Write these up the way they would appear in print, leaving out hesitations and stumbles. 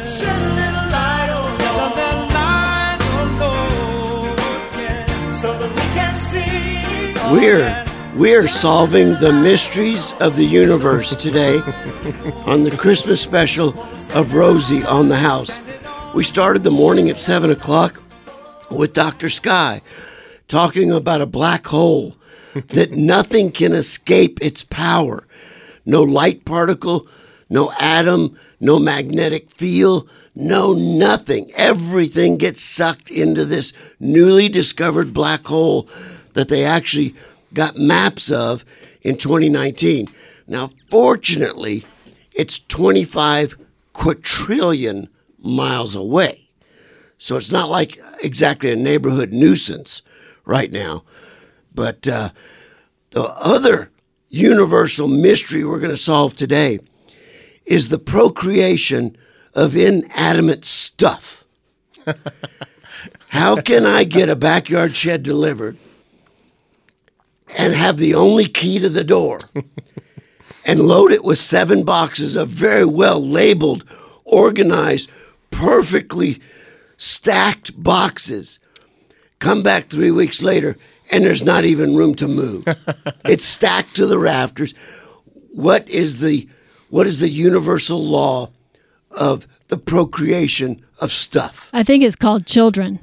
Shed a little light, oh Lord. Let that light, oh Lord, yeah, so that we can see. We're solving the mysteries of the universe today on the Christmas special of Rosie on the House. We started the morning at 7 o'clock with Dr. Sky talking about a black hole that nothing can escape its power. No light particle, no atom, no magnetic field, no nothing. Everything gets sucked into this newly discovered black hole that they actually got maps of in 2019. Now, fortunately, it's 25 quadrillion miles away. So it's not like exactly a neighborhood nuisance right now. But the other universal mystery we're going to solve today is the procreation of inanimate stuff. How can I get a backyard shed delivered and have the only key to the door and load it with 7 boxes of very well labeled, organized, perfectly stacked boxes, come back 3 weeks later, and there's not even room to move? It's stacked to the rafters. What is the universal law of the procreation of stuff? I think it's called children.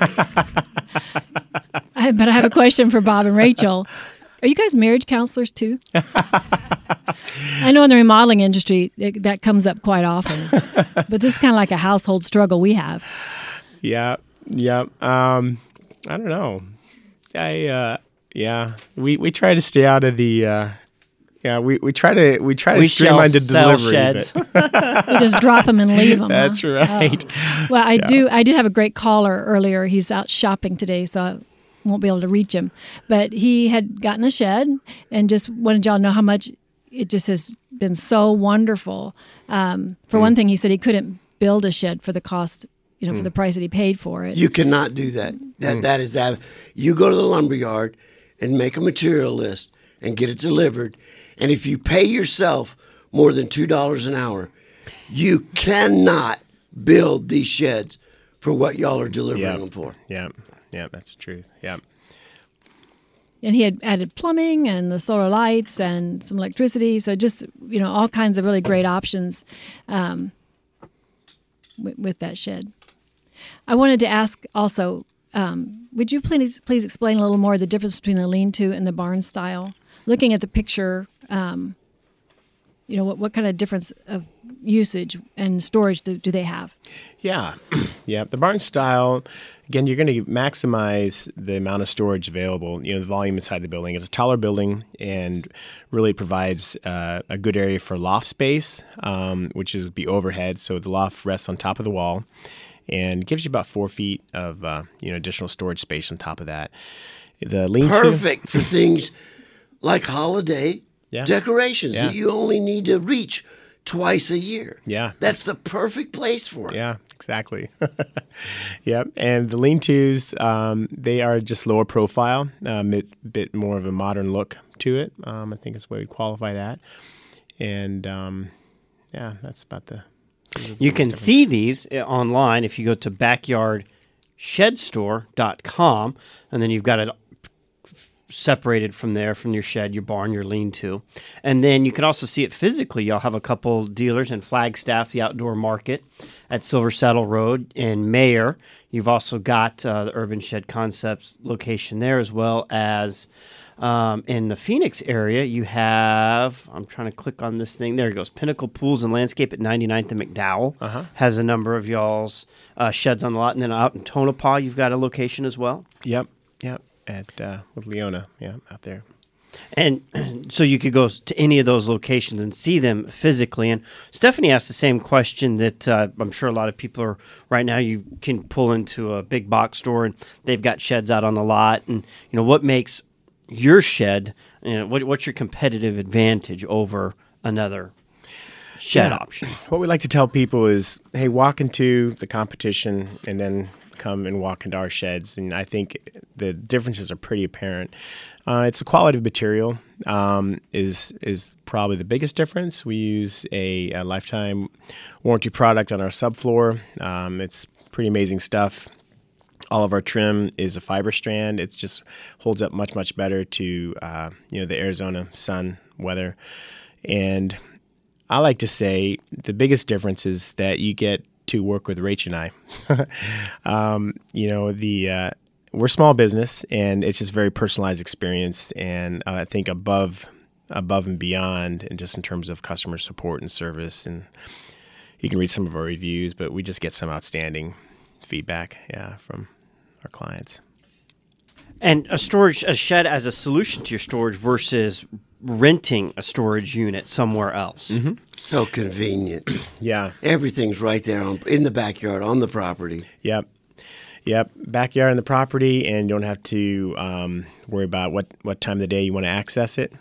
But I have a question for Bob and Rachel. Are you guys marriage counselors too? I know in the remodeling industry that comes up quite often, but this is kind of like a household struggle we have. Yeah. I don't know. We try to stay out of the. We try to streamline the delivery. Sheds. We just drop them and leave them. That's huh? right. Oh. Well, I did have a great caller earlier. He's out shopping today, so I won't be able to reach him. But he had gotten a shed and just wanted y'all to know how much it just has been so wonderful. For one thing, he said he couldn't build a shed for the cost, for the price that he paid for it. You cannot do that. That is you go to the lumberyard and make a material list and get it delivered. And if you pay yourself more than $2 an hour, you cannot build these sheds for what y'all are delivering them for. Yeah, that's the truth. Yeah. And he had added plumbing and the solar lights and some electricity. So just, all kinds of really great options with that shed. I wanted to ask also, would you please explain a little more the difference between the lean-to and the barn style? Looking at the picture, what kind of difference of usage and storage do they have? Yeah. The barn style, again, you're going to maximize the amount of storage available, the volume inside the building. It's a taller building and really provides a good area for loft space, which is be overhead. So the loft rests on top of the wall and gives you about 4 feet of additional storage space on top of that. The lean-to, perfect for things like holiday decorations that you only need to reach twice a year. Yeah. That's the perfect place for it. Yeah, exactly. Yep. And the lean-tos, they are just lower profile, bit more of a modern look to it. I think is the way we qualify that. And that's about the... You can see these online if you go to backyardshedstore.com, and then you've got it separated from there, from your shed, your barn, your lean-to. And then you can also see it physically. You'll have a couple dealers in Flagstaff, the outdoor market at Silver Saddle Road in Mayer. You've also got the Urban Shed Concepts location there, as well as in the Phoenix area, you have, I'm trying to click on this thing. There it goes. Pinnacle Pools and Landscape at 99th and McDowell has a number of y'all's sheds on the lot. And then out in Tonopah, you've got a location as well. Yep. At with Leona, out there. And so you could go to any of those locations and see them physically. And Stephanie asked the same question that I'm sure a lot of people are right now. You can pull into a big box store and they've got sheds out on the lot. And, what makes your shed, what's your competitive advantage over another shed option? What we like to tell people is, hey, walk into the competition and then come and walk into our sheds, and I think the differences are pretty apparent. It's the quality of material is probably the biggest difference. We use a lifetime warranty product on our subfloor. It's pretty amazing stuff. All of our trim is a fiber strand. It just holds up much, much better to the Arizona sun weather. And I like to say the biggest difference is that you get to work with Rach and I. We're small business, and it's just very personalized experience. And I think above and beyond, and just in terms of customer support and service. And you can read some of our reviews, but we just get some outstanding feedback, from our clients. And a shed as a solution to your storage versus renting a storage unit somewhere else. Mm-hmm. So convenient. Yeah. Everything's right there in the backyard, on the property. Yep. Backyard on the property, and you don't have to worry about what time of the day you want to access it.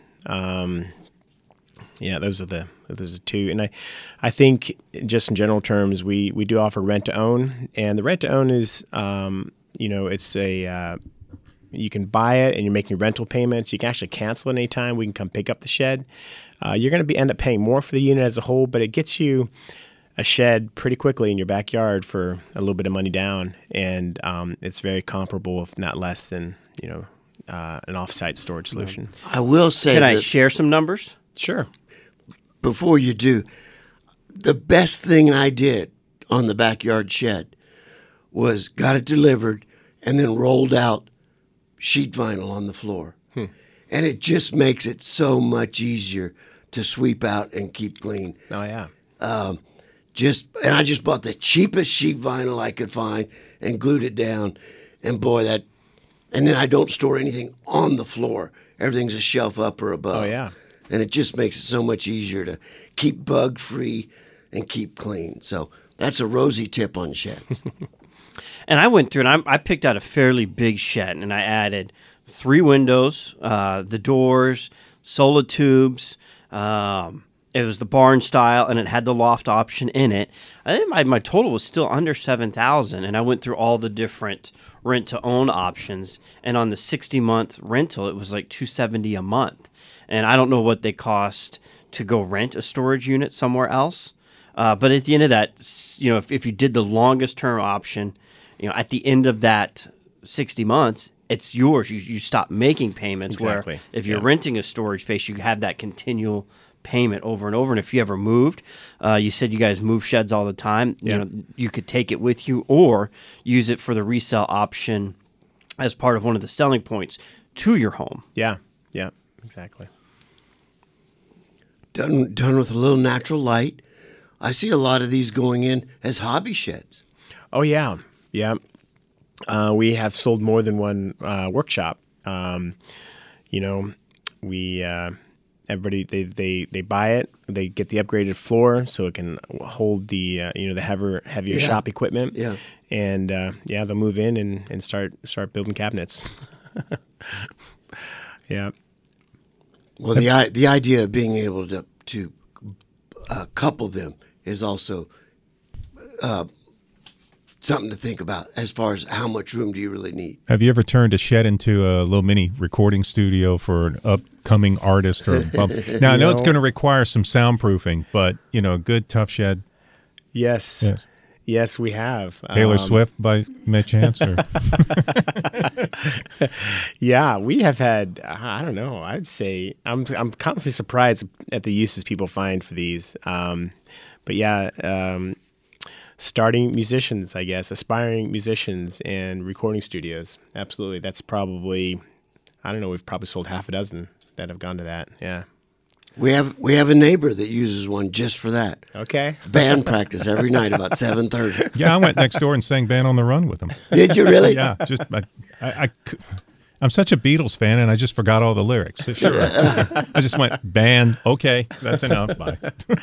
Those are the two. And I think just in general terms, we do offer rent to own, and the rent to own is it's you can buy it and you're making rental payments. You can actually cancel it anytime. We can come pick up the shed. You're going to end up paying more for the unit as a whole, but it gets you a shed pretty quickly in your backyard for a little bit of money down, and it's very comparable, if not less than an off-site storage solution. I will say Can I share some numbers? Sure. Before you do, the best thing I did on the backyard shed was got it delivered and then rolled out sheet vinyl on the floor. And it just makes it so much easier to sweep out and keep clean. Oh, yeah. And I just bought the cheapest sheet vinyl I could find and glued it down. And boy, and then I don't store anything on the floor. Everything's a shelf up or above. Oh, yeah. And it just makes it so much easier to keep bug free and keep clean. So that's a Rosie tip on sheds. And I went through and I picked out a fairly big shed, and I added 3 windows, the doors, solar tubes. It was the barn style, and it had the loft option in it. I think my total was still under $7,000, and I went through all the different rent-to-own options. And on the 60-month rental, it was like $270 a month. And I don't know what they cost to go rent a storage unit somewhere else. But at the end of that, if you did the longest term option, at the end of that 60 months, it's yours. You stop making payments. Exactly. Where if you're renting a storage space, you have that continual payment over and over. And if you ever moved, you said you guys move sheds all the time. Yeah. You could take it with you or use it for the resale option as part of one of the selling points to your home. Yeah, exactly. Done with a little natural light. I see a lot of these going in as hobby sheds. Oh, yeah. We have sold more than one workshop. Everybody they buy it. They get the upgraded floor so it can hold the heavier shop equipment. Yeah, and they'll move in and start building cabinets. Yeah. Well, the idea of being able to couple them is also something to think about as far as how much room do you really need. Have you ever turned a shed into a little mini recording studio for an upcoming artist or now I know it's going to require some soundproofing, but a good tough shed. Yes, we have. Taylor Swift by chance? Or? Yeah, we have had, I don't know, I'd say, I'm constantly surprised at the uses people find for these. Starting musicians, I guess, aspiring musicians and recording studios. Absolutely. That's probably, I don't know, we've probably sold half a dozen that have gone to that. Yeah. We have a neighbor that uses one just for that. Okay. Band practice every night about 7:30. Yeah, I went next door and sang Band on the Run with him. Did you really? Yeah, I'm such a Beatles fan, and I just forgot all the lyrics. So sure, I just went, band, okay, that's enough, bye.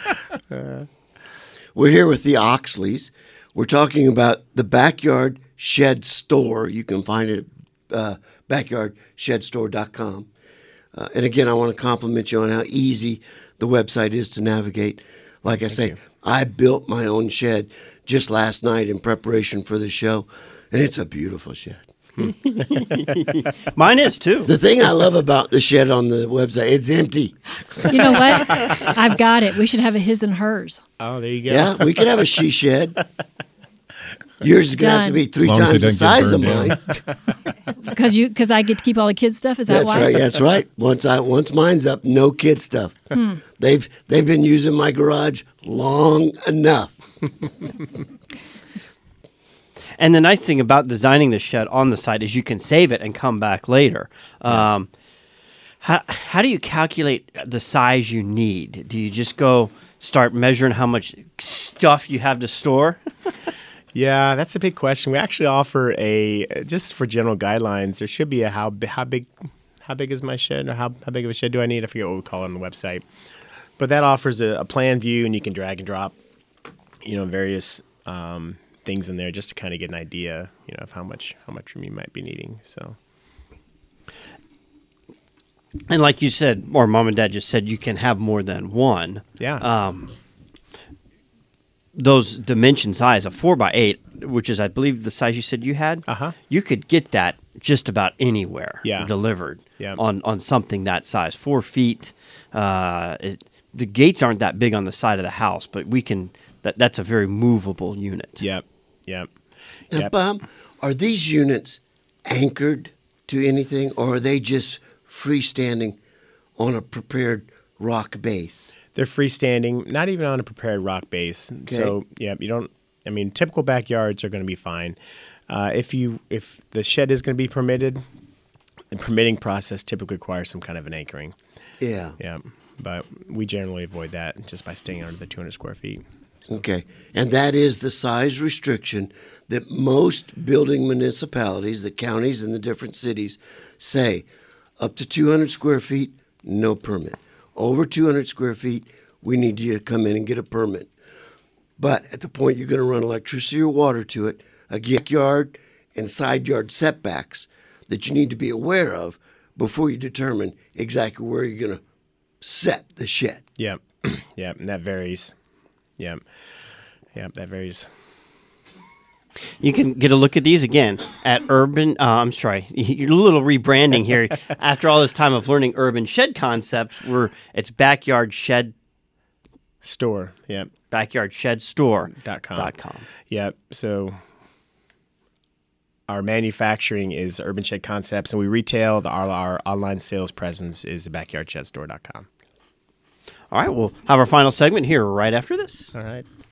We're here with the Oxleys. We're talking about the Backyard Shed Store. You can find it at backyardshedstore.com. And again, I want to compliment you on how easy the website is to navigate. Like I say, I built my own shed just last night in preparation for the show And it's a beautiful shed. Mine is too. The thing I love about the shed on the website, it's empty. You know what? I've got it. We should have a his and hers. Oh, there you go. Yeah, we could have a she shed. Yours is going to have to be 3 As long as it times the doesn't get size of burned mine. Because I get to keep all the kids' stuff. Is that That's why? right. That's right. Once mine's up, no kid stuff. They've been using my garage long enough. And the nice thing about designing the shed on the site is you can save it and come back later. How do you calculate the size you need? Do you just go start measuring how much stuff you have to store? Yeah, that's a big question. We actually offer just for general guidelines, there should be a how big is my shed, or how big of a shed do I need? I forget what we call it on the website. But that offers a plan view, and you can drag and drop, various things in there just to kind of get an idea, of how much room you might be needing. So, and like you said, or Mom and Dad just said, you can have more than one. yeah. Those dimension size, a 4x8, which is, I believe, the size you said you had. You could get that just about anywhere. Delivered. Yeah. On something that size, 4 feet. The gates aren't that big on the side of the house, but we can. That's a very movable unit. Yep. Now, Bob, are these units anchored to anything, or are they just freestanding on a prepared rock base? They're freestanding, not even on a prepared rock base. Okay. So, typical backyards are going to be fine. If the shed is going to be permitted, the permitting process typically requires some kind of an anchoring. Yeah. Yeah, but we generally avoid that just by staying under the 200 square feet. Okay. And that is the size restriction that most building municipalities, the counties and the different cities, say up to 200 square feet, no permit. Over 200 square feet, we need you to come in and get a permit. But at the point you're going to run electricity or water to it, a backyard and side yard setbacks that you need to be aware of before you determine exactly where you're going to set the shed. Yep. Yep. And that varies. Yep. Yep. That varies. You can get a look at these again at Urban. I'm sorry, you're a little rebranding here. After all this time of learning Urban Shed concepts, it's Backyard Shed Store. Yep. BackyardShedStore.com. Yep. So our manufacturing is Urban Shed Concepts, and we retail. Our online sales presence is the BackyardShedStore.com. All right, we'll have our final segment here right after this. All right.